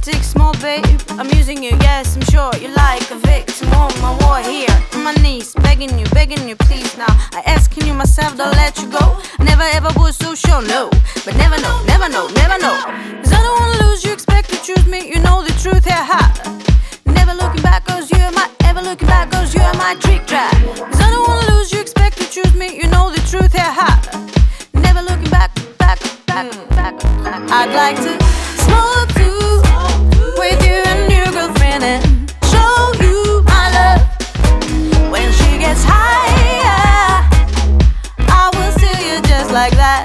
take small, babe. I'm using you, yes, I'm sure you like a victim. On my war here, on my knees, begging you, please now. I asking you myself, don't let you go. I never ever was so sure, no. But never know, never know, never know. Cause I don't wanna lose you, expect to choose me. You know the truth here, ha. Never looking back, cause you're my, ever looking back, cause you're my trick trap. Cause I don't wanna lose you, expect to choose me. You know the truth here, ha. Never looking back. I'd like to smoke through with you and your girlfriend and show you my love. When she gets higher, I will steal you just like that.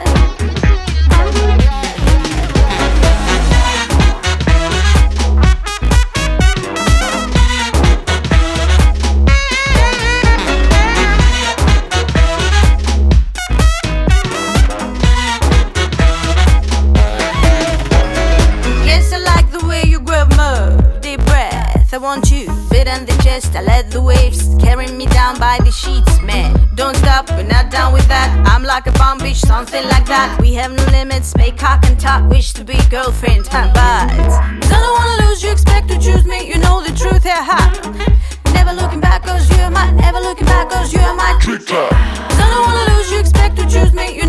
I want you, fit on the chest. I let the waves carry me down by the sheets, man. Don't stop, we're not done with that. I'm like a bomb bitch, something like that. We have no limits, make cock and talk. Wish to be girlfriend, huh? But cause I don't wanna lose you, expect to choose me. You know the truth here, ha. Never looking back, cause you're my, never looking back, cause you're my trick. Cause I don't wanna lose you, expect to choose me. You